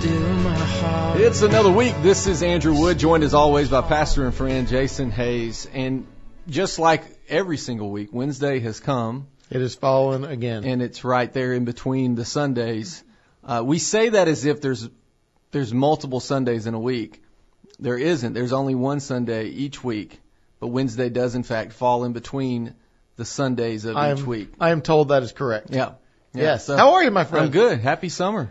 Still my heart. It's another week. This is Andrew Wood, joined as always by pastor and friend Jason Hayes. And just like every single week, Wednesday has come. It has fallen again. And it's right there in between the Sundays. We say that as if there's multiple Sundays in a week. There isn't. There's only one Sunday each week. But Wednesday does, in fact, fall in between the Sundays of each week. I am told that is correct. Yeah. Yes. So how are you, my friend? I'm good. Happy summer.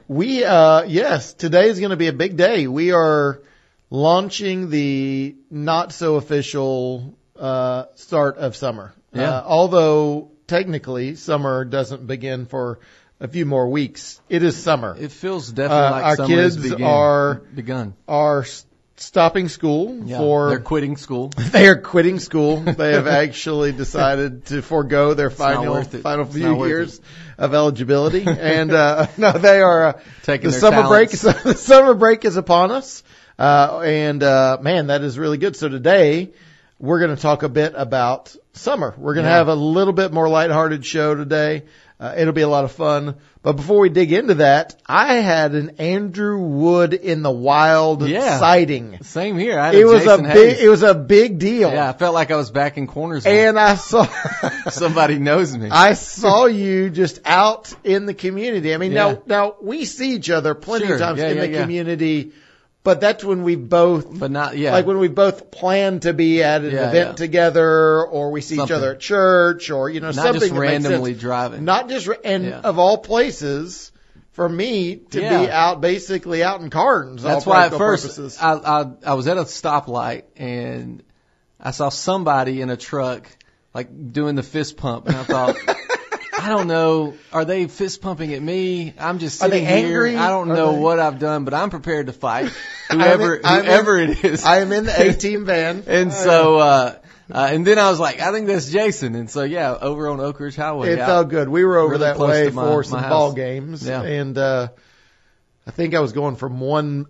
Yes, today is going to be a big day. We are launching the not so official start of summer. Yeah. Although technically summer doesn't begin for a few more weeks. It is summer. It feels definitely like our summer kids has begun. Are stopping school they're quitting school. They are quitting school. They have actually decided to forego their final few years of eligibility, and no, they are taking the their summer talents. break. The summer break is upon us, and man, that is really good. So today we're going to talk a bit about summer. We're going to have a little bit more lighthearted show today. It'll be a lot of fun. But before we dig into that, I had an Andrew Wood in the wild sighting. Same here. It was a big deal. Yeah, I felt like I was back in Cornersville. And I saw somebody knows me. I saw you just out in the community. I mean, now we see each other plenty of times in the community. But that's when we both, like when we both plan to be at an event together, or we see each other at church, or not something just that randomly makes sense. driving. Not just of all places, for me to be basically out in Cardin's. That's why at first I was at a stoplight and I saw somebody in a truck like doing the fist pump, and I thought. I don't know. Are they fist pumping at me? I'm just sitting here. Angry? I don't know what I've done, but I'm prepared to fight whoever it is. I am in the A-team van. And so, and then I was like, I think that's Jason. And so, over on Oak Ridge Highway. It felt good. We were over really that way for some my ball games. Yeah. And, I think I was going from one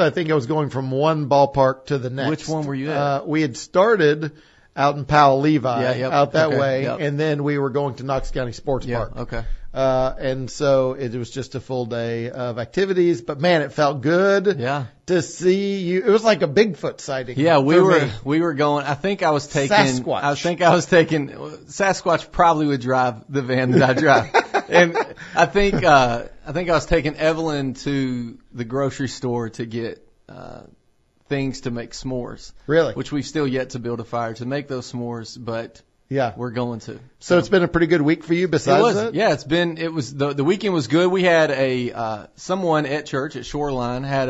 ballpark to the next. Which one were you at? We had started out in Powell Levi, out that way, yep. And then we were going to Knox County Sports Park. Okay. And so it was just a full day of activities, but man, it felt good to see you. It was like a Bigfoot sighting. Yeah, we were going, I think I was taking Sasquatch probably would drive the van that I drive. And I think I was taking Evelyn to the grocery store to get, things to make s'mores. Really? Which we've still yet to build a fire to make those s'mores, but we're going to. So it's been a pretty good week for you besides that? Yeah, the weekend was good. We had someone at church at Shoreline had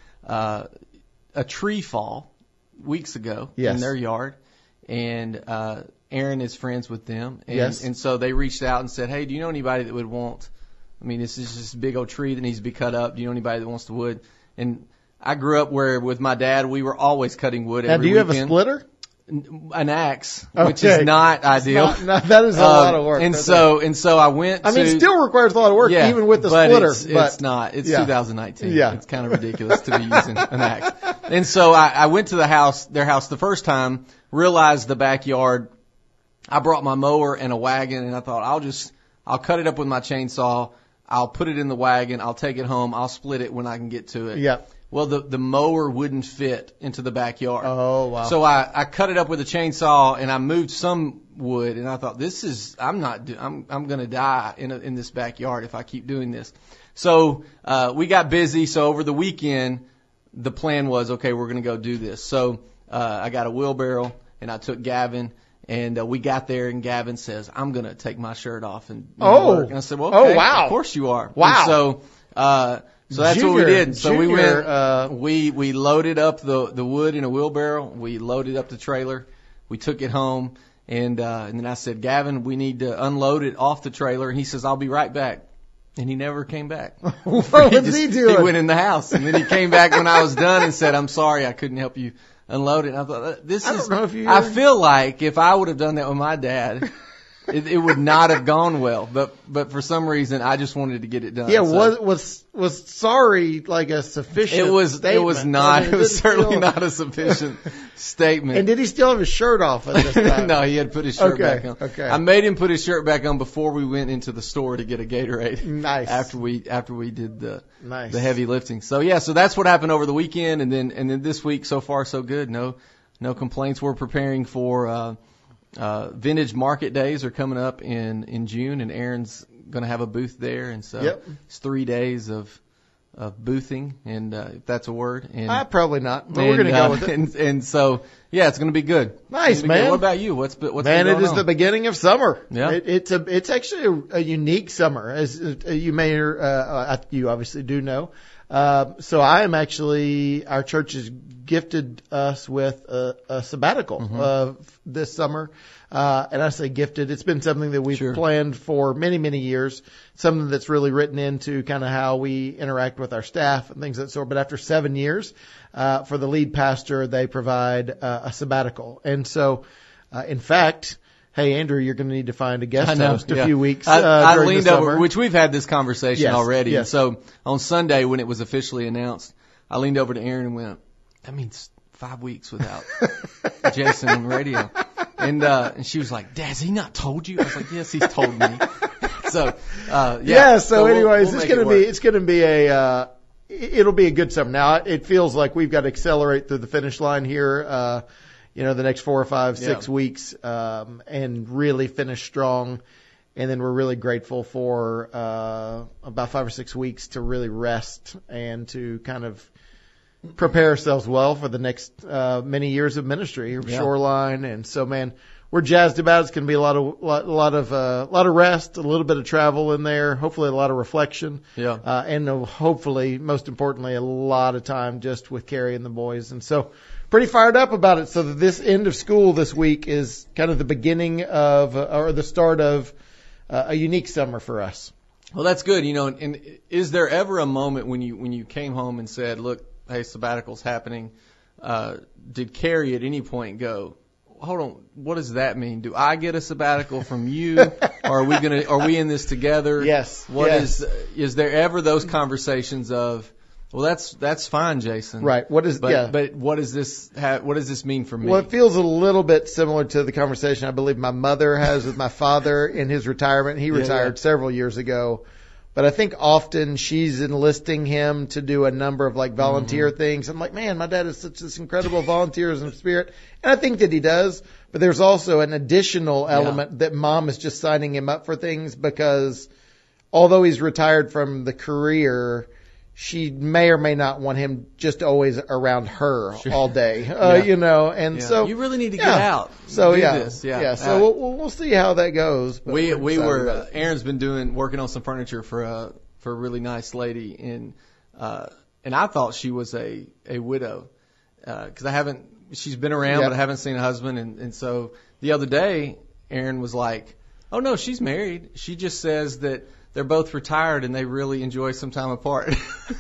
a tree fall weeks ago in their yard, and Aaron is friends with them, and so they reached out and said, hey, do you know anybody that would want, this is just a big old tree that needs to be cut up. Do you know anybody that wants the wood? And I grew up where with my dad we were always cutting wood every weekend. Now, do you have a splitter? An axe, which is not ideal. That is a lot of work. And so I went to... it still rerequires a lot of work, even with the splitter. It's not. It's 2019. Yeah. It's kind of ridiculous to be using an axe. And so I went to their house the first time, realized the backyard. I brought my mower and a wagon, and I thought I'll cut it up with my chainsaw. I'll put it in the wagon. I'll take it home. I'll split it when I can get to it. Yeah. Well, the mower wouldn't fit into the backyard. Oh, wow. So I cut it up with a chainsaw and I moved some wood, and I thought I'm going to die in this backyard if I keep doing this. So, we got busy. So over the weekend, the plan was, okay, we're going to go do this. So, I got a wheelbarrow and I took Gavin, and we got there, and Gavin says, I'm going to take my shirt off and work. And I said, well, okay, wow. Of course you are. Wow. And so that's what we did. So we went, we loaded up the wood in a wheelbarrow. We loaded up the trailer. We took it home, and then I said, Gavin, we need to unload it off the trailer. And he says, I'll be right back. And he never came back. What was he doing? He went in the house, and then he came back when I was done and said, I'm sorry, I couldn't help you unload it. And I thought, I feel like if I would have done that with my dad, it would not have gone well. But for some reason, I just wanted to get it done. Yeah, so. was sorry like a sufficient? It was statement? It was not. I mean, it was certainly not a sufficient statement. And did he still have his shirt off at this time? No, he had to put his shirt back on. Okay. I made him put his shirt back on before we went into the store to get a Gatorade. Nice. After we did the heavy lifting. So yeah, so that's what happened over the weekend, and then this week so far so good. No complaints. We're preparing for Vintage Market Days are coming up in June, and Aaron's going to have a booth there, and so it's 3 days of boothing, and if that's a word. And probably not, but we're going to go with it. And so yeah, it's going to be good. Nice, man. Good. What about you? What's man? Been going It is on? the beginning of summer. Yeah, it's actually a unique summer, as you may you obviously do know. So I am actually, our church has gifted us with a sabbatical this summer. And I say gifted, it's been something that we've planned for many, many years, something that's really written into kind of how we interact with our staff and things of that sort. But after 7 years, for the lead pastor, they provide a sabbatical. And so, in fact, hey, Andrew, you're going to need to find a guest host a few weeks. I during leaned the summer. over, which we've had this conversation already. Yes. And so on Sunday when it was officially announced, I leaned over to Aaron and went, "That means 5 weeks without Jason on the radio." And she was like, "Dad, has he not told you?" I was like, "Yes, he's told me." So, So anyways, it's going to be it'll be a good summer. Now it feels like we've got to accelerate through the finish line here. The next 4 or 5, 6 weeks, and really finish strong. And then we're really grateful for, about 5 or 6 weeks to really rest and to kind of prepare ourselves well for the next, many years of ministry, Shoreline. And so, man, we're jazzed about it. It's going to be a lot of rest, a little bit of travel in there, hopefully a lot of reflection. Yeah. And hopefully, most importantly, a lot of time just with Carrie and the boys. And so, pretty fired up about it. So that this end of school this week is kind of the beginning of, or the start of, a unique summer for us. Well, that's good. And is there ever a moment when you came home and said, "Look, hey, sabbatical's happening"? Did Carrie at any point go, "Hold on, what does that mean? Do I get a sabbatical from you? Or are we in this together?" Yes. Is there ever those conversations of, "Well, that's fine, Jason." Right. But what does this mean for me? Well, it feels a little bit similar to the conversation I believe my mother has with my father in his retirement. He retired several years ago. But I think often she's enlisting him to do a number of like volunteer things. I'm like, man, my dad is such this incredible volunteerism spirit. And I think that he does. But there's also an additional element that mom is just signing him up for things because although he's retired from the career, she may or may not want him just always around her all day, so you really need to get out. So do this. So we'll see how that goes. But we were Aaron's been working on some furniture for a really nice lady, and I thought she was a widow because she's been around but I haven't seen a husband, and so the other day Aaron was like, "Oh no, she's married. She just says that they're both retired and they really enjoy some time apart."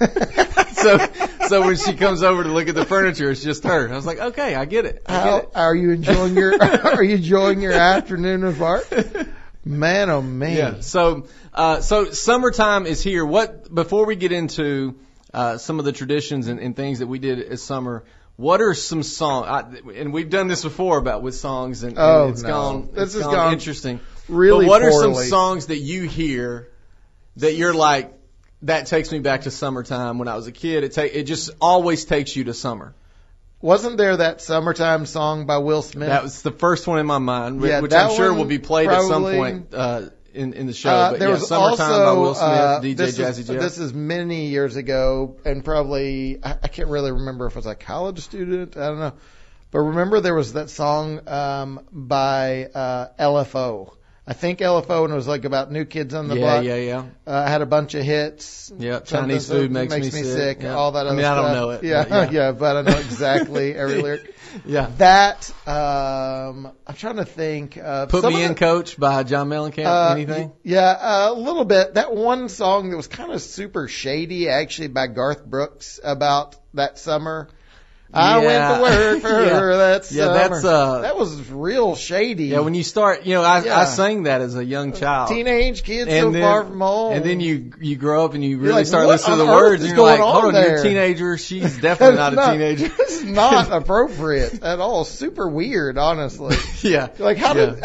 So when she comes over to look at the furniture, it's just her. I was like, okay, I get it. Are you enjoying your afternoon apart? Man, oh man. Yeah. So summertime is here. Before we get into some of the traditions and things that we did as summer, what are some songs? And we've done this before with songs, and it's gone interesting. Really, but what poorly. are some songs that you hear that you're like, that takes me back to summertime when I was a kid? It just always takes you to summer. Wasn't there that summertime song by Will Smith? That was the first one in my mind, which I'm sure will be played at some point in the show. But there was Summertime also, by Will Smith, DJ Jazzy Jeff. This is many years ago, and probably, I can't really remember if I was a college student. I don't know. But remember there was that song by LFO. I think LFO, and it was like about New Kids on the Block. Yeah. Had a bunch of hits. Yeah, Chinese food makes me sick. Yeah. All that other stuff. I don't know it. Yeah, but I know exactly every lyric. Yeah. That, I'm trying to think. Put Me In, Coach by John Mellencamp. Anything? Yeah, a little bit. That one song that was kind of super shady, actually, by Garth Brooks about that summer. I went to work for her that summer. That's that was real shady. Yeah, when you start, I sang that as a young child. Teenage kids far from home. And then you grow up and you really start listening to the words, and you're like, hold on, you're a teenager. She's definitely not a teenager. This is not appropriate at all. Super weird, honestly. Yeah. Like how did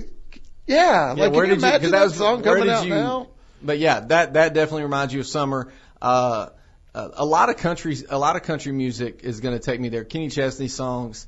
like can you imagine that song coming out now? But yeah, that definitely reminds you of summer. A lot of country music is going to take me there. Kenny Chesney songs.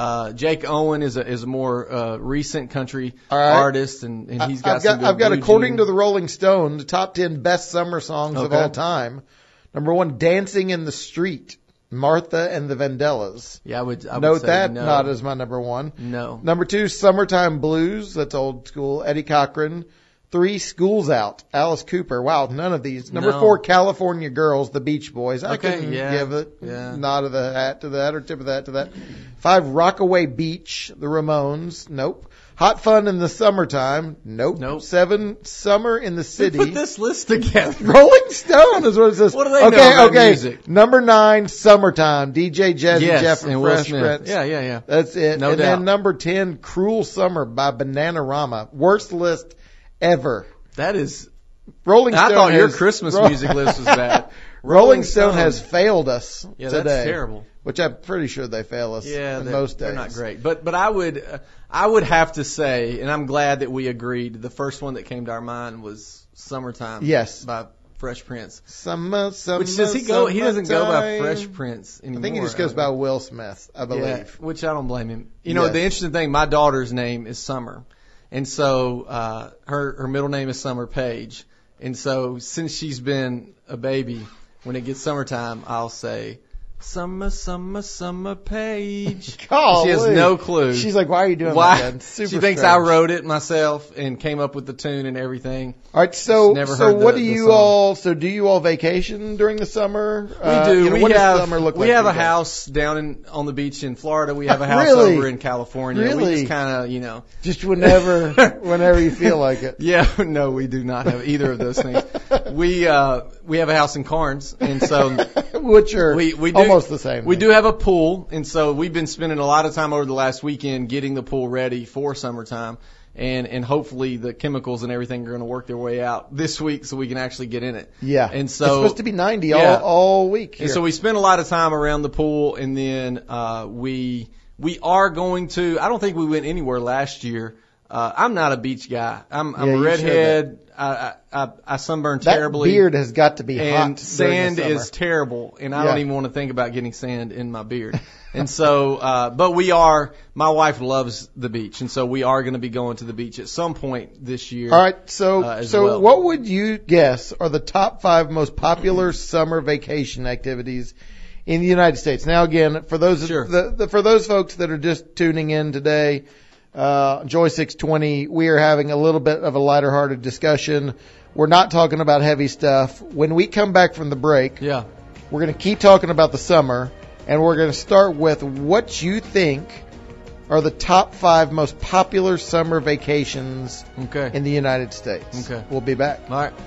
Jake Owen is a more recent country artist, and he's got I've got according to the Rolling Stone, the top 10 best summer songs of all time. Number 1, Dancing in the Street, Martha and the Vandellas. Yeah, I would note say that no. not as my number 1. No. Number 2, Summertime Blues. That's old school. Eddie Cochran. 3, School's Out, Alice Cooper. Wow, none of these. Number 4, California Girls, the Beach Boys. I can give it nod of the hat to that or tip of the hat to that. 5, Rockaway Beach, the Ramones. Nope. Hot Fun in the Summertime. Nope. 7, Summer in the City. Who put this list together? Rolling Stone is what it says. What do they know about music? Number 9, Summertime, DJ Jazzy Jeff and Will Fresh Smith. Prince. Yeah. That's it. No doubt. Then number 10, Cruel Summer by Bananarama. Worst list ever. That is Rolling Stone. I thought your Christmas music list was bad. Rolling Stone has failed us today. That's terrible. Which I'm pretty sure they fail us in most days. They're not great. But I would have to say, and I'm glad that we agreed, the first one that came to our mind was Summertime. Yes. By Fresh Prince. Summer. Which does he go? He doesn't go by Fresh Prince anymore. I think he just goes by Will Smith, I believe. Yeah, which I don't blame him. You know, the interesting thing, my daughter's name is Summer. And so, her middle name is Summer Page. And so, since she's been a baby, when it gets summertime, I'll say, Summer, Summer, Summer Page. Golly. She has no clue. She's like, why are you doing that? She thinks I wrote it myself and came up with the tune and everything. All right, so do you all vacation during the summer? We do. What does summer look like? We have a house down on the beach in Florida. We have a house over in California. Really? We just kind of, just whenever you feel like it. Yeah, no, we do not have either of those things. We have a house in Carnes, and so which are we do, almost the same. We do have a pool, and so we've been spending a lot of time over the last weekend getting the pool ready for summertime. And hopefully the chemicals and everything are going to work their way out this week so we can actually get in it. Yeah. And so it's supposed to be 90 all week here. And so we spent a lot of time around the pool, and then we are going to, I don't think we went anywhere last year. I'm not a beach guy. I'm a redhead. I sunburn terribly. That beard has got to be hot. And sand is terrible, and I don't even want to think about getting sand in my beard. And so, but my wife loves the beach, and so we are going to be going to the beach at some point this year. All right, so what would you guess are the top 5 most popular summer vacation activities in the United States? Now, again, for those for those folks that are just tuning in today, Joy 620, we are having a little bit of a lighter-hearted discussion. We're not talking about heavy stuff. When we come back from the break, we're going to keep talking about the summer, and we're going to start with what you think are the top 5 most popular summer vacations in the United States. Okay. We'll be back. All right.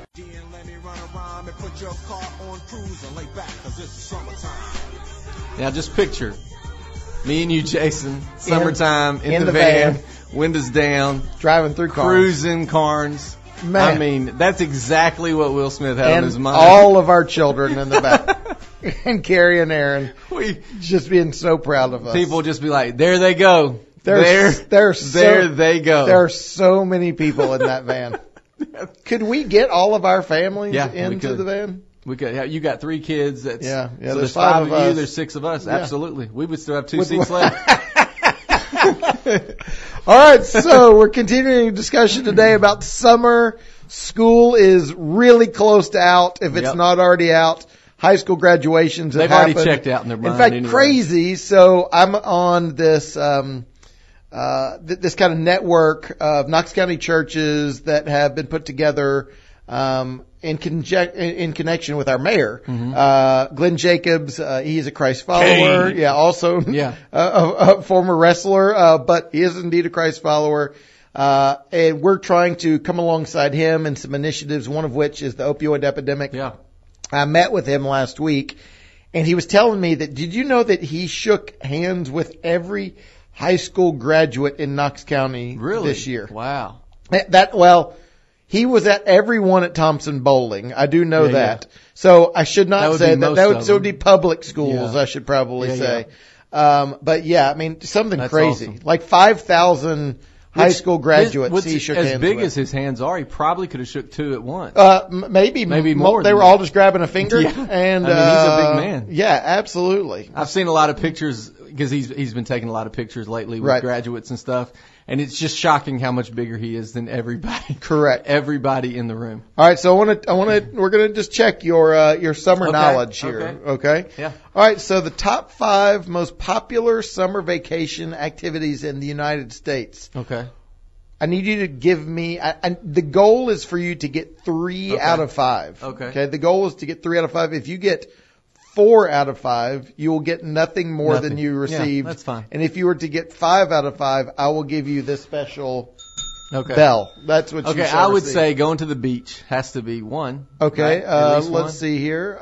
Now just picture me and you, Jason, summertime in the van, windows down, driving through Carnes, cruising Carnes. Man. I mean, that's exactly what Will Smith had on his mind. All of our children in the back. And Carrie and Aaron just being so proud of us. People just be like, there they go. There they go. There are so many people in that van. Could we get all of our families into the van? We could. You got 3 kids. So there's 5 of you. There's 6 of us. Yeah. Absolutely. We would still have 2 seats left. All right, so we're continuing a discussion today about summer. School is really close to out, if it's not already out. High school graduations have happened. They've already checked out in their mind. In fact, crazy. So I'm on this this kind of network of Knox County churches that have been put together in connection with our mayor, Glenn Jacobs. He's a Christ follower. Kane. Yeah, also a former wrestler, but he is indeed a Christ follower. And we're trying to come alongside him in some initiatives, one of which is the opioid epidemic. Yeah. I met with him last week, And he was telling me that, did you know that he shook hands with every high school graduate in Knox County this year? Wow. He was at every one at Thompson Bowling. I do know that. Yeah. So I should not say that. That would be public schools, I should probably say. Yeah. But yeah, I mean, something That's crazy. Awesome. Like 5,000 high school graduates he shook hands with. As big as his hands are, he probably could have shook two at once. Maybe more. They were all just grabbing a finger. Yeah. And, he's a big man. Yeah, absolutely. I've seen a lot of pictures because he's been taking a lot of pictures lately with graduates and stuff. And it's just shocking how much bigger he is than everybody. Correct. Everybody in the room. All right. So we're going to just check your summer knowledge here. Okay. Yeah. All right. So the top 5 most popular summer vacation activities in the United States. Okay. I need you to give me, the goal is for you to get 3 out of 5. Okay. The goal is to get 3 out of 5. If you get 4 out of 5, you will get nothing more than you received. Yeah, that's fine. And if you were to get 5 out of 5, I will give you this special bell. That's what you shall I would receive. say going to the beach has to be 1. Okay. Right? Let's see here.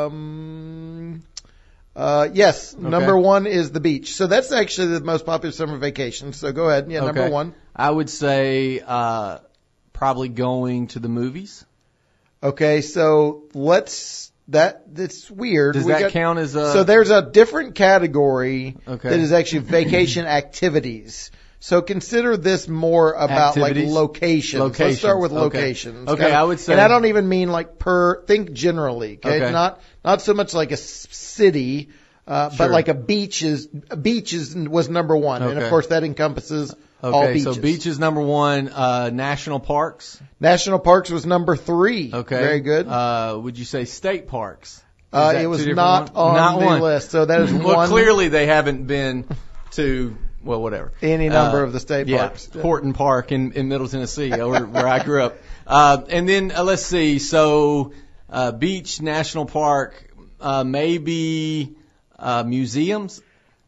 Yes, number 1 is the beach. So that's actually the most popular summer vacation. So go ahead. Yeah, number 1. I would say probably going to the movies. Okay, so that's weird. Does that count as a... So there's a different category that is actually vacation activities. So consider this more about activities? Like locations. Let's start with locations. Okay, I would say... And I don't even mean like think generally, okay? Not so much like a city, but like a beach was number 1. And of course that encompasses all beaches. So beach is number 1. National parks? National parks was number 3. Okay. Very good. Would you say state parks? It was not on the list. So that is one. Well, clearly they haven't been to, well, whatever. Any number of the state parks. Horton Park in Middle Tennessee, where I grew up. And then, let's see. So, beach, national park, maybe, museums?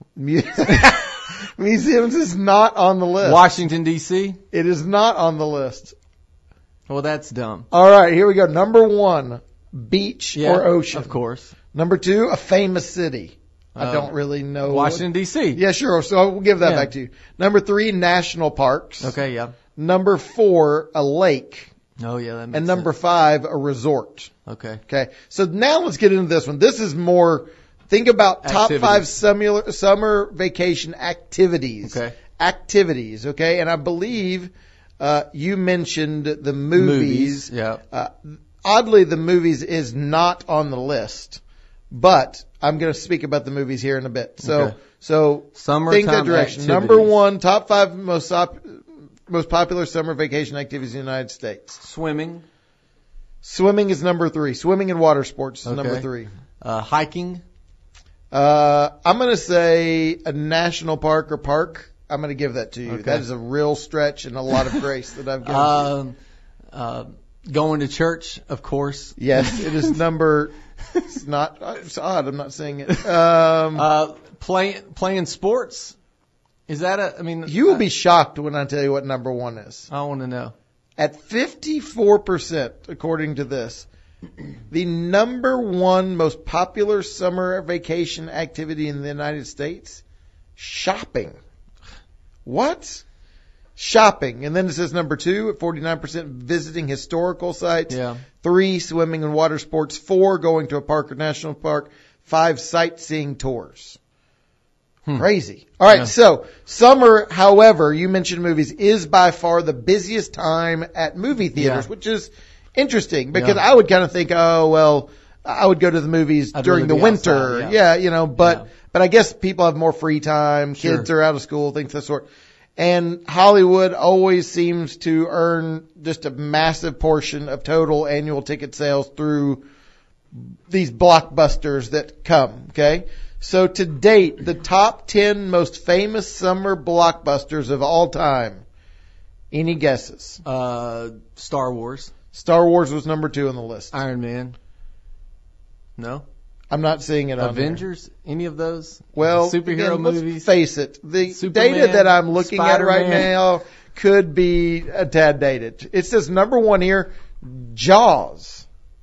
Museums is not on the list. Washington, D.C.? It is not on the list. Well, that's dumb. All right, here we go. Number 1, beach or ocean. Of course. Number 2, a famous city. I don't really know. Washington, D.C. Yeah, sure. So we'll give that back to you. Number 3, national parks. Okay, yeah. Number 4, a lake. Oh, yeah, that makes sense. And number 5, a resort. Okay. So now let's get into this one. This is more... Think about top 5 summer vacation activities. Okay. Activities, okay? And I believe you mentioned the movies. Yeah. Oddly, the movies is not on the list, but I'm going to speak about the movies here in a bit. So think that direction. Activities. Number 1, top 5 most popular summer vacation activities in the United States. Swimming. Swimming is number 3. Swimming and water sports is number 3. Hiking. I'm going to say a national park or park. I'm going to give that to you. Okay. That is a real stretch and a lot of grace that I've given you. Going to church, of course. Yes, it is it's not, it's odd. I'm not saying it. Playing sports. Is that you will be shocked when I tell you what number 1 is. I want to know. At 54%, according to this, the number 1 most popular summer vacation activity in the United States, shopping. What? Shopping. And then it says number 2 at 49%, visiting historical sites. Yeah. 3, swimming and water sports. 4, going to a park or national park. 5, sightseeing tours. Crazy. All right. Yeah. So summer, however, you mentioned movies, is by far the busiest time at movie theaters, which is interesting because I would kind of think, I would go to the movies during the winter. Outside, but I guess people have more free time. Kids are out of school, things of that sort. And Hollywood always seems to earn just a massive portion of total annual ticket sales through these blockbusters that come. Okay. So to date, the top 10 most famous summer blockbusters of all time. Any guesses? Star Wars. Star Wars was number 2 on the list. Iron Man. No? I'm not seeing it on Avengers? There. Any of those? Well, superhero movies? Let's face it. The Superman, data that I'm looking Spider-Man. at right now could be a tad dated. It says number 1 here, Jaws.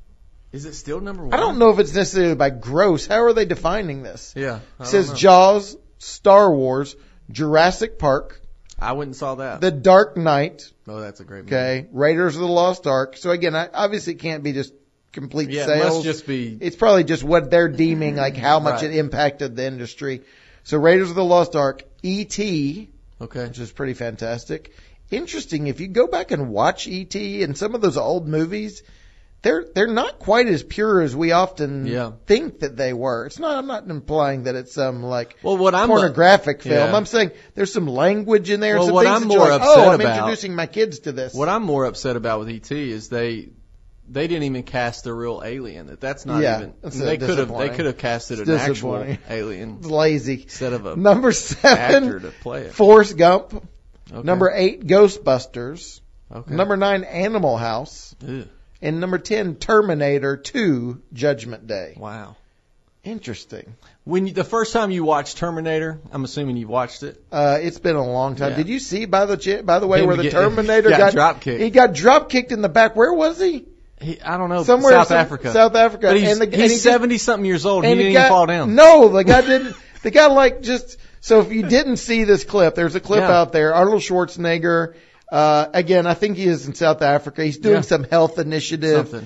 Is it still number 1? I don't know if it's necessarily by gross. How are they defining this? Yeah. It says Jaws, Star Wars, Jurassic Park. I went and saw that. The Dark Knight. Oh, that's a great movie. Okay. Raiders of the Lost Ark. So again, obviously it can't be just complete sales. It must just be. It's probably just what they're deeming, like how much it impacted the industry. So Raiders of the Lost Ark, E.T., okay, which is pretty fantastic. Interesting, if you go back and watch E.T. and some of those old movies, they're not quite as pure as we often think that they were. It's not. I'm not implying that it's some pornographic film. I'm saying there's some language in there. Well, some what things I'm that more you're like, upset I'm about, introducing my kids to this. What I'm more upset about with E.T. is they didn't even cast the real alien. That's not even. They could have casted an actual alien. It's lazy. Instead of a number 7 actor to play it. Forrest Gump. Okay. Number 8 Ghostbusters. Okay. Number 9 Animal House. Ew. And number 10 Terminator 2 Judgment Day. Wow. Interesting. The first time you watched Terminator, I'm assuming you watched it. It's been a long time. Yeah. Did you see by the way where the Terminator got drop kicked? He got drop kicked in the back. Where was he? I don't know. Somewhere South Africa. South Africa. But he's 70-something years old. And he didn't even fall down. No, the guy didn't. The guy So if you didn't see this clip, there's a clip out there. Arnold Schwarzenegger. Again, I think he is in South Africa. He's doing some health initiative.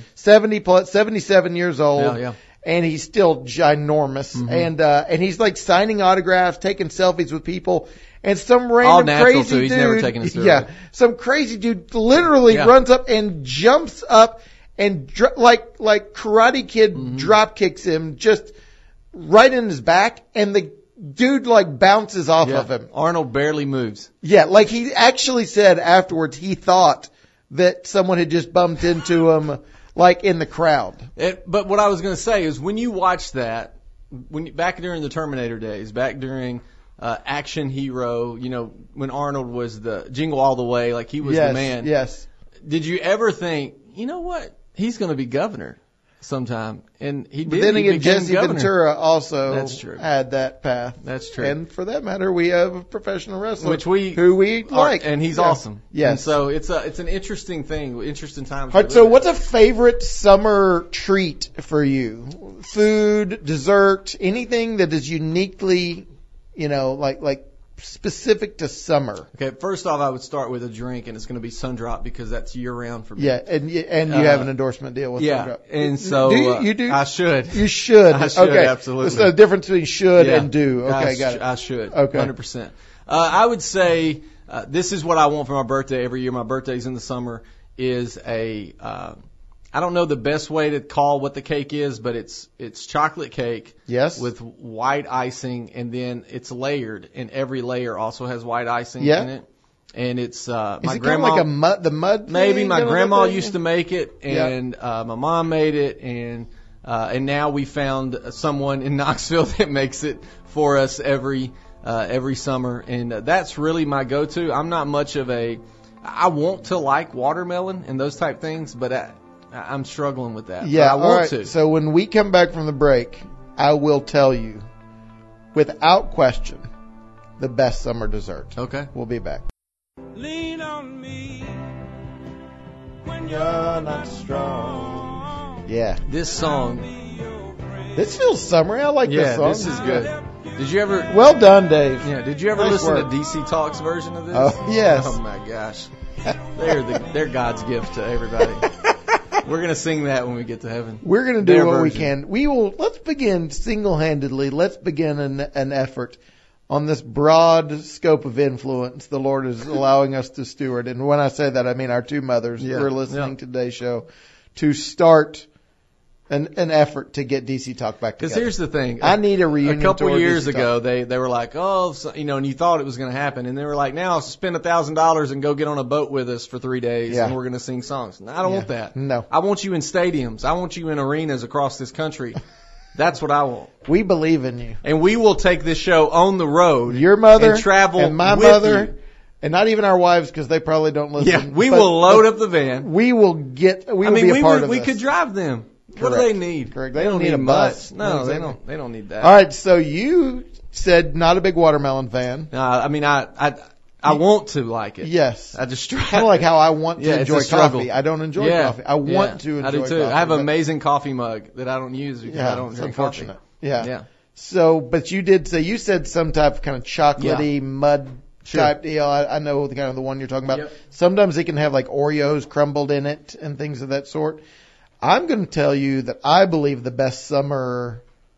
77 years old. Yeah. And he's still ginormous. Mm-hmm. And he's like signing autographs, taking selfies with people. And some random crazy dude. He's never taken a steroid. Yeah. Some crazy dude literally runs up and jumps up and like Karate Kid drop kicks him just right in his back, and the dude like bounces off of him. Arnold barely moves. Yeah, like he actually said afterwards he thought that someone had just bumped into him like in the crowd. But what I was going to say is when you watch that, back during the Terminator days, back during Action Hero, when Arnold was the Jingle All the Way, like he was the man. Yes. Did you ever think, you know what? He's going to be governor sometime. And he did. But then again, Jesse governor. Ventura also That's true. had that path. That's true. And for that matter, we have a professional wrestler who we like. And he's awesome. Yes. And so it's an interesting thing, interesting time. All right, so what's a favorite summer treat for you? Food, dessert, anything that is uniquely, like specific to summer. Okay, first off, I would start with a drink, and it's going to be Sundrop because that's year-round for me. Yeah, and you have an endorsement deal with Sundrop. Yeah, and so you do? I should. You should. I should, okay. Absolutely. There's a difference between should and do. Okay, got it. I should. Okay. 100%. I would say this is what I want for my birthday every year. My birthday's in the summer. Is I don't know the best way to call what the cake is, but it's chocolate cake. Yes. With white icing, and then it's layered, and every layer also has white icing in it. And it's my grandma. Kind of like the mud. Maybe my grandma used to make it, and my mom made it, and now we found someone in Knoxville that makes it for us every summer, and that's really my go-to. I'm not much of I want to like watermelon and those type things, but I'm struggling with that. Yeah, I want to. So when we come back from the break, I will tell you, without question, the best summer dessert. Okay. We'll be back. Lean on me when you're not strong. Yeah. This song. This feels summery. I like this song. Yeah, this is good. Did you ever? Well done, Dave. Yeah. Did you ever listen to DC Talk's version of this? Oh, yes. Oh my gosh. They're God's gift to everybody. We're going to sing that when we get to heaven. We're going to do what we can. Let's begin single-handedly. Let's begin an effort on this broad scope of influence the Lord is allowing us to steward. And when I say that, I mean our two mothers who are listening to today's show, to start an effort to get DC Talk back together. Because here's the thing. I need a reunion. A couple years ago, they were like, and you thought it was going to happen. And they were like, now spend $1,000 and go get on a boat with us for 3 days and we're going to sing songs. No, I don't want that. No. I want you in stadiums. I want you in arenas across this country. That's what I want. We believe in you. And we will take this show on the road. Your mother and travel and my with mother. You. And not even our wives, because they probably don't listen. Yeah, we will load up the van. We will be a part of this. We could drive them. Correct. What do they need? Correct. They don't need a bus. No, they don't need that. All right. So you said not a big watermelon fan. I mean, I I want to like it. Yes. I just kind of like how I want to enjoy coffee. I don't enjoy coffee. I want to enjoy coffee. I do too. I have an amazing coffee mug that I don't use because I don't drink coffee. Yeah. So, but you did say, you said some type of kind of chocolatey mud type deal. I know the kind of the one you're talking about. Yep. Sometimes it can have like Oreos crumbled in it and things of that sort. I'm going to tell you that I believe the best summer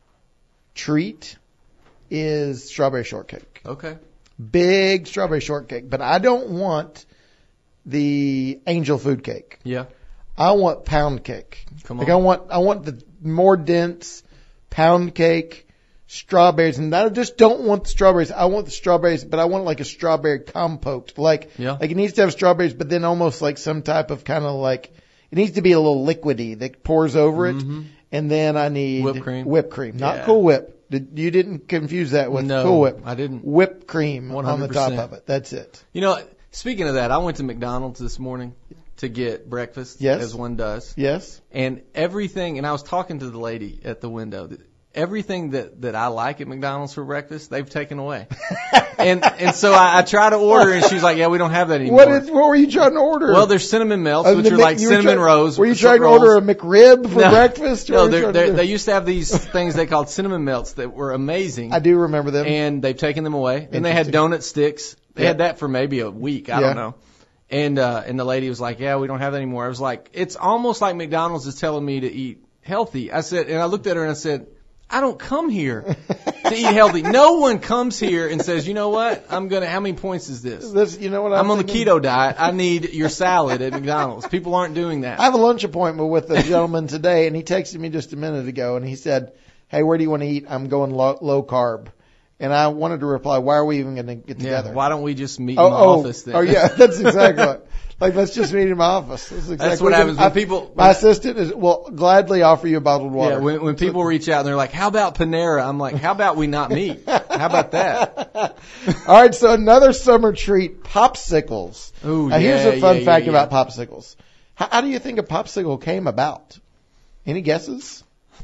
treat is strawberry shortcake. Okay. Big strawberry shortcake. But I don't want the angel food cake. Yeah. I want pound cake. Come on. Like I want the more dense pound cake, strawberries, and I just don't want the strawberries. I want the strawberries, but I want like a strawberry compote. Like it needs to have strawberries, but then almost like some type of kind of like, it needs to be a little liquidy that pours over it. And then I need whipped cream. Not Cool Whip. You didn't confuse that with Cool Whip. I didn't. Whipped cream 100%. On the top of it. That's it. You know, speaking of that, I went to McDonald's this morning to get breakfast, as one does. Yes. And everything, and I was talking to the lady at the window, everything that I like at McDonald's for breakfast, they've taken away. and so I try to order, and she's like, yeah, we don't have that anymore. What were you trying to order? Well, there's cinnamon melts, which are like cinnamon rolls. Were you trying to order a McRib for breakfast? No, they used to have these things they called cinnamon melts that were amazing. I do remember them. And they've taken them away. And they had donut sticks. They had that for maybe a week. I don't know. And the lady was like, yeah, we don't have that anymore. I was like, it's almost like McDonald's is telling me to eat healthy. I said, and I looked at her and I said, I don't come here to eat healthy. No one comes here and says, you know what? how many points is this? You know what I'm on the keto diet. I need your salad at McDonald's. People aren't doing that. I have a lunch appointment with a gentleman today, and he texted me just a minute ago, and he said, hey, where do you want to eat? I'm going low carb. And I wanted to reply, why are we even going to get together? Why don't we just meet in my office then? Oh, yeah, that's exactly right. Like, let's just meet in my office. That's what happens when people... My assistant will gladly offer you a bottled water. Yeah, when people reach out and they're like, how about Panera? I'm like, how about we not meet? How about that? All right, so another summer treat, popsicles. Ooh, now, here's a fun fact about popsicles. How do you think a popsicle came about? Any guesses?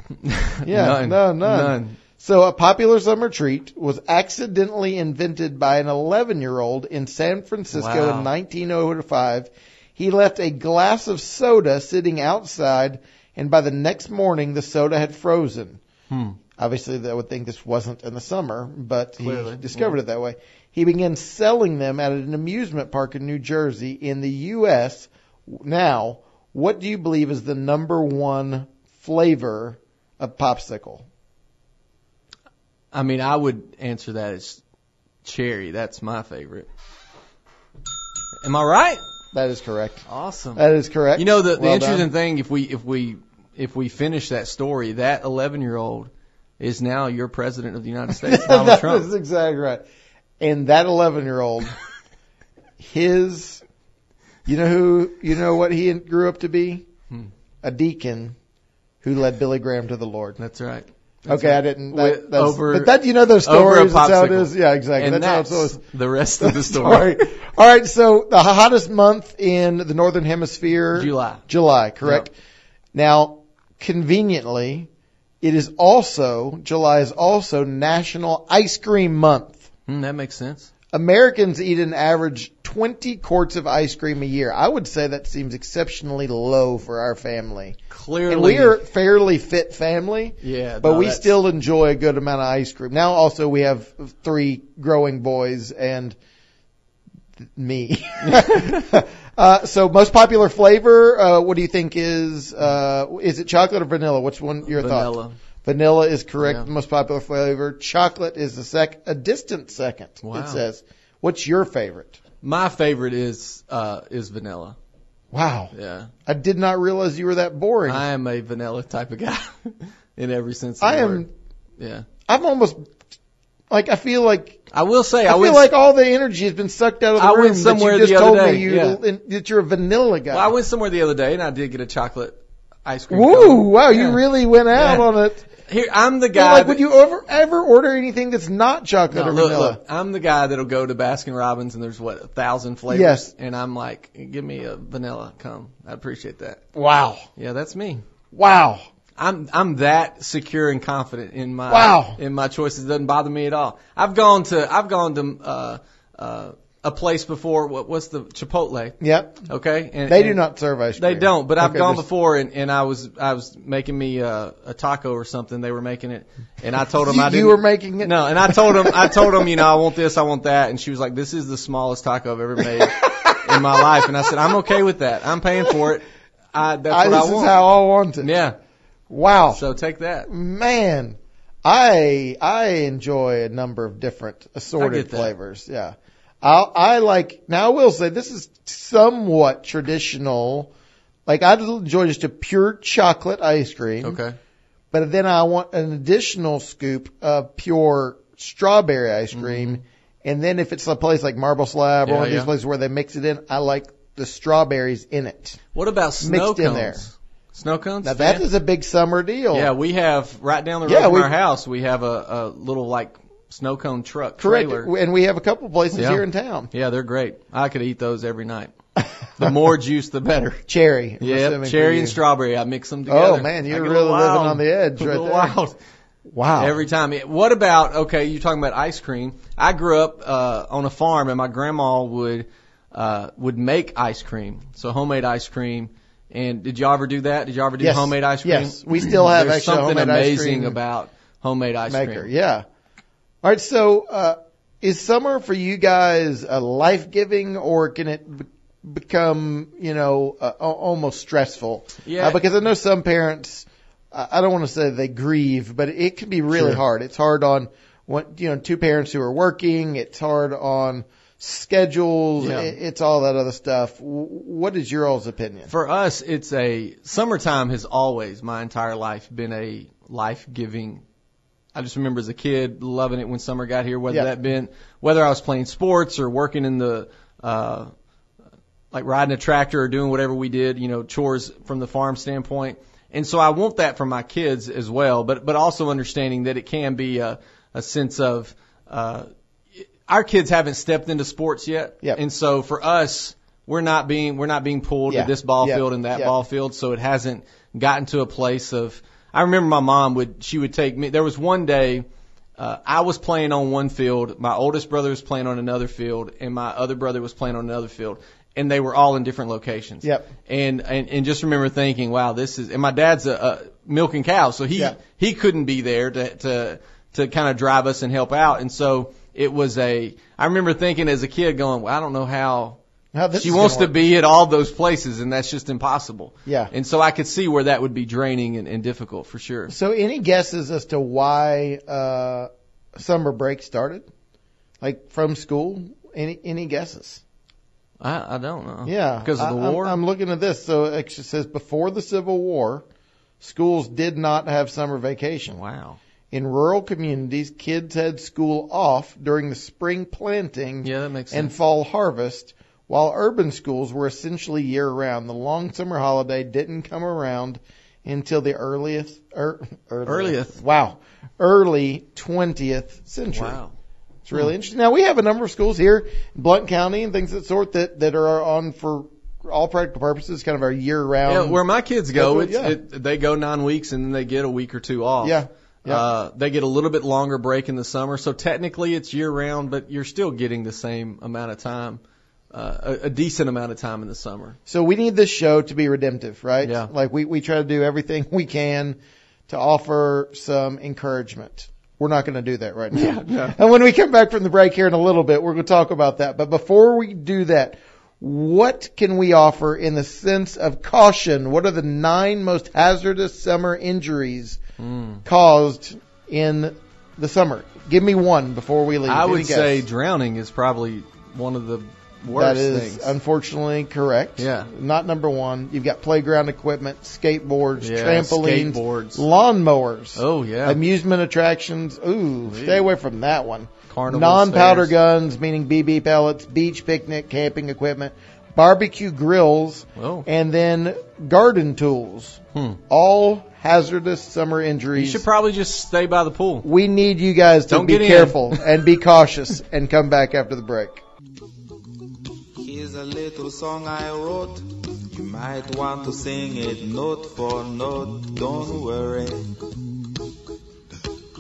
None. So a popular summer treat was accidentally invented by an 11-year-old in San Francisco in 1905. He left a glass of soda sitting outside, and by the next morning, the soda had frozen. Obviously, I would think this wasn't in the summer, but he discovered it that way. He began selling them at an amusement park in New Jersey. In the U.S., now, what do you believe is the number one flavor of popsicle? I mean, I would answer that as cherry. That's my favorite. Am I right? That is correct. Awesome. That is correct. You know, the interesting thing, if we finish that story, that 11-year-old is now your president of the United States, Donald Trump. That's exactly right. And that 11-year-old, you know what he grew up to be? A deacon who led Billy Graham to the Lord. That's right. Okay, I didn't. But those stories. That's how it is. Yeah, exactly. And that's how it is. The rest of the story. All right. So the hottest month in the Northern Hemisphere, July, correct? Yep. Now, conveniently, July is also National Ice Cream Month. That makes sense. Americans eat an average 20 quarts of ice cream a year. I would say that seems exceptionally low for our family. Clearly. And we are a fairly fit family. Yeah. But we still enjoy a good amount of ice cream. Now also we have 3 growing boys and me. So most popular flavor, what do you think is it chocolate or vanilla? Which one your thought? Vanilla. Vanilla is correct. Yeah. The most popular flavor. Chocolate is a distant second. Wow. It says. What's your favorite? My favorite is vanilla. Wow. Yeah. I did not realize you were that boring. I am a vanilla type of guy in every sense of the word. Yeah. I'm almost I feel like I will say I feel like all the energy has been sucked out of the room. I went somewhere that you just the other told day. me that you're a vanilla guy. Well, I went somewhere the other day and I did get a chocolate ice cream. Woo! Cone. Wow, you really went out on it. Here, I'm the guy. Would you ever order anything that's not chocolate or vanilla? Look, I'm the guy that'll go to Baskin Robbins and there's 1,000 flavors. Yes. And I'm like, give me a vanilla cone. I appreciate that. Wow. Yeah, that's me. Wow. I'm that secure and confident in my choices. It doesn't bother me at all. I've gone to a place before. What's the Chipotle? Yep. Okay. And they do not serve ice cream. They don't, but I've gone before, and I was making me a taco or something. They were making it, and I told them I didn't. You were making it? No, and I told them, I want this, I want that, and she was like, this is the smallest taco I've ever made in my life, and I said, I'm okay with that. I'm paying for it. That's what I want. This is how I want it. Yeah. Wow. So take that. Man, I enjoy a number of different assorted flavors. Yeah. I will say this is somewhat traditional. Like, I'd enjoy just a pure chocolate ice cream. Okay. But then I want an additional scoop of pure strawberry ice cream. Mm-hmm. And then if it's a place like Marble Slab or one of these places where they mix it in, I like the strawberries in it. What about snow cones? In there. Snow cones? Now that is a big summer deal. Yeah, we have right down the road from our house, we have a little like snow cone truck trailer. Correct. And we have a couple places here in town. Yeah, they're great. I could eat those every night. The more juice, the better. Cherry. Yeah, cherry and strawberry. I mix them together. Oh man, you're really living on the edge right there. Wild. Wow. Every time. What about, okay, you're talking about ice cream. I grew up on a farm, and my grandma would make ice cream. So homemade ice cream. And did y'all ever do that? Did y'all ever do homemade ice cream? Yes. We still have There's actually something homemade amazing ice cream about homemade ice maker. cream. Yeah. All right. So, is summer for you guys life-giving, or can it become, almost stressful? Yeah. Because I know some parents, I don't want to say they grieve, but it can be really hard. It's hard on two parents who are working. It's hard on schedules. Yeah. It's all that other stuff. What is your all's opinion? For us, summertime has always, my entire life, been a life-giving. I just remember as a kid loving it when summer got here, whether I was playing sports or working in the, like riding a tractor or doing whatever we did, chores from the farm standpoint. And so I want that for my kids as well, but also understanding that it can be a sense of, our kids haven't stepped into sports yet. Yep. And so for us, we're not being pulled to this ball field and that ball field. So it hasn't gotten to a place of, I remember my mom would take me, there was one day, I was playing on one field, my oldest brother was playing on another field, and my other brother was playing on another field. And they were all in different locations. Yep. And just remember thinking, wow, and my dad's milking cows, so he couldn't be there to kind of drive us and help out. And so it was I remember thinking as a kid going, well, I don't know how she wants to be at all those places, and that's just impossible. Yeah. And so I could see where that would be draining and difficult for sure. So any guesses as to why summer break started? Like from school? Any guesses? I don't know. Yeah. Because of the war? I'm looking at this. So it says before the Civil War, schools did not have summer vacation. Wow. In rural communities, kids had school off during the spring planting that makes sense. And fall harvest, while urban schools were essentially year-round. The long summer holiday didn't come around until the early 20th century. Wow. It's really interesting. Now, we have a number of schools here in Blount County and things of that sort that are on for all practical purposes, kind of our year-round. Yeah, where my kids go, they go 9 weeks and then they get a week or two off. Yeah. They get a little bit longer break in the summer, so technically it's year-round, but you're still getting the same amount of time, a decent amount of time in the summer. So we need this show to be redemptive, right? Yeah. Like we try to do everything we can to offer some encouragement. We're not going to do that right now. Yeah, no. And when we come back from the break here in a little bit, we're going to talk about that. But before we do that, what can we offer in the sense of caution? What are the 9 most hazardous summer injuries caused in the summer? Give me one before we leave. I would say drowning is probably one of the worst things. That is unfortunately correct. Yeah. Not number one. You've got playground equipment, skateboards, trampolines, skateboards, lawnmowers. Oh, yeah. Amusement attractions. Ooh, stay away from that one. Carnival Non-powder stairs. Guns, meaning BB pellets, beach picnic, camping equipment, barbecue grills, and then garden tools. All hazardous summer injuries. You should probably just stay by the pool. We need you guys to be careful and be cautious and come back after the break. Here's a little song I wrote. You might want to sing it note for note. Don't worry.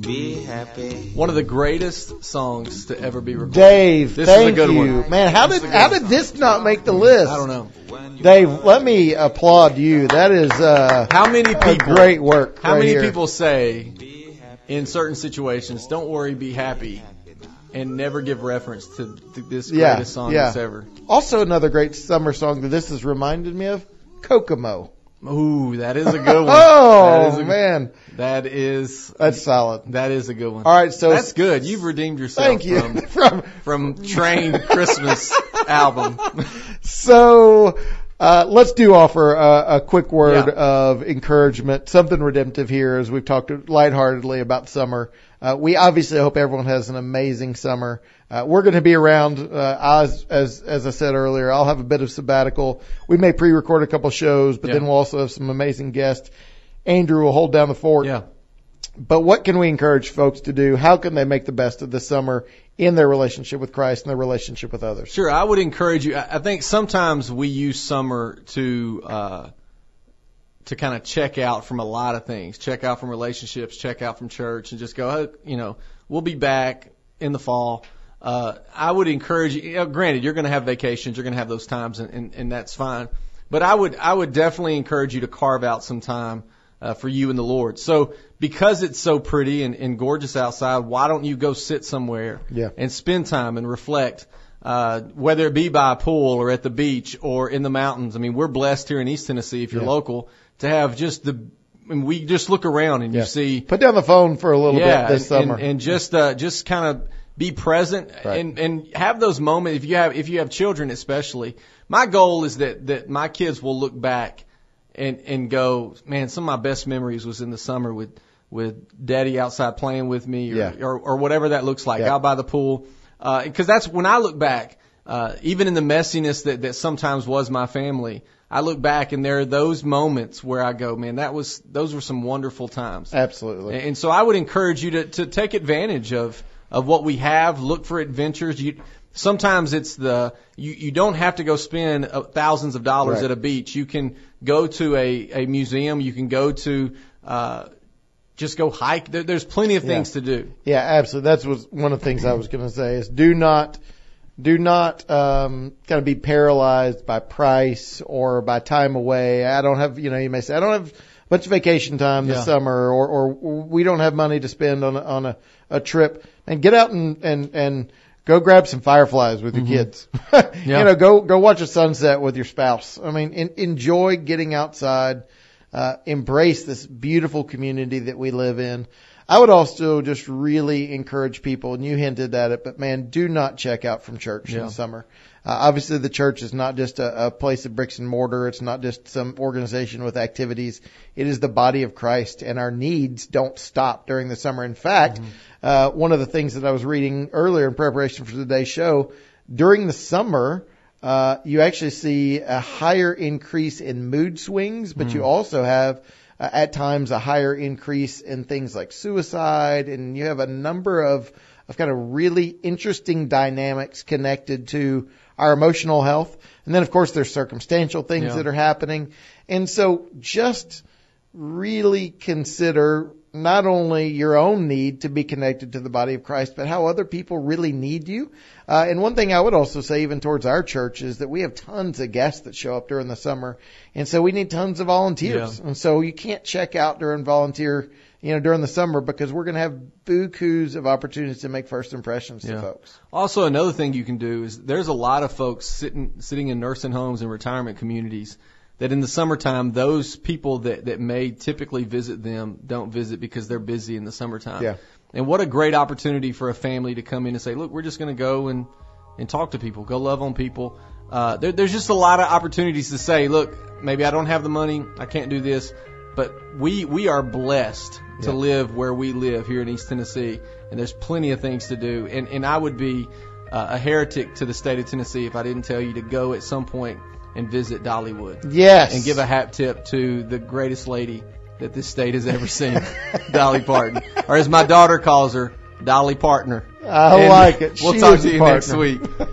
Be happy. One of the greatest songs to ever be recorded. Dave, this thank is a good you. one. Man, how did this not make the list? I don't know. Dave, let me applaud you. That is how many people, great work. How right many here. people say in certain situations, don't worry, be happy, and never give reference to this greatest song that's ever. Also another great summer song that this has reminded me of, Kokomo. Ooh, that is a good one. Man. That's solid. That is a good one. All right, so that's good. You've redeemed yourself thank you. from Train Christmas album. So let's offer a quick word of encouragement, something redemptive here as we've talked lightheartedly about summer. We obviously hope everyone has an amazing summer. We're going to be around, as I said earlier. I'll have a bit of sabbatical. We may pre-record a couple shows, but then we'll also have some amazing guests. Andrew will hold down the fort. Yeah. But what can we encourage folks to do? How can they make the best of this summer in their relationship with Christ and their relationship with others? Sure. I would encourage you. I think sometimes we use summer to kind of check out from a lot of things, check out from relationships, check out from church, and just go, we'll be back in the fall. I would encourage you, granted, you're going to have vacations, you're going to have those times, and that's fine. But I would definitely encourage you to carve out some time for you and the Lord. So because it's so pretty and gorgeous outside, why don't you go sit somewhere and spend time and reflect, whether it be by a pool or at the beach or in the mountains. I mean, we're blessed here in East Tennessee, if you're local, to have just we just look around and you see. Put down the phone for a little bit this summer. And just kind of be present and have those moments. If you have children especially, my goal is that my kids will look back and go, man, some of my best memories was in the summer with Daddy outside playing with me or whatever that looks like out by the pool. Because that's when I look back, even in the messiness that sometimes was my family, I look back and there are those moments where I go, man, those were some wonderful times. Absolutely. And so I would encourage you to take advantage of what we have, look for adventures. Sometimes it's you don't have to go spend thousands of dollars at a beach. You can go to a museum. You can go to just go hike. There's plenty of things to do. Yeah, absolutely. That's one of the things I was going to say is do not kind of be paralyzed by price or by time away. I don't have, you may say, I don't have a bunch of vacation time this summer or we don't have money to spend on a trip. And get out and go grab some fireflies with your kids. Go watch a sunset with your spouse. I mean, enjoy getting outside, embrace this beautiful community that we live in. I would also just really encourage people, and you hinted at it, but man, do not check out from church in the summer. Obviously the church is not just a place of bricks and mortar. It's not just some organization with activities. It is the body of Christ, and our needs don't stop during the summer. In fact, one of the things that I was reading earlier in preparation for today's show, during the summer, you actually see a higher increase in mood swings, but you also have at times a higher increase in things like suicide, and you have a number of kind of really interesting dynamics connected to our emotional health. And then, of course, there's circumstantial things that are happening. And so just really consider not only your own need to be connected to the body of Christ, but how other people really need you. And one thing I would also say, even towards our church, is that we have tons of guests that show up during the summer. And so we need tons of volunteers. And so you can't check out during during the summer, because we're going to have bukus of opportunities to make first impressions to folks. Also, another thing you can do is there's a lot of folks sitting in nursing homes and retirement communities that in the summertime, those people that may typically visit them don't visit because they're busy in the summertime. Yeah. And what a great opportunity for a family to come in and say, look, we're just going to go and talk to people, go love on people. There's just a lot of opportunities to say, look, maybe I don't have the money, I can't do this, but we are blessed to live where we live here in East Tennessee, and there's plenty of things to do. And I would be a heretic to the state of Tennessee if I didn't tell you to go at some point and visit Dollywood. Yes. And give a hat tip to the greatest lady that this state has ever seen, Dolly Parton. Or as my daughter calls her, Dolly Partner. I like it. We'll talk to you next week.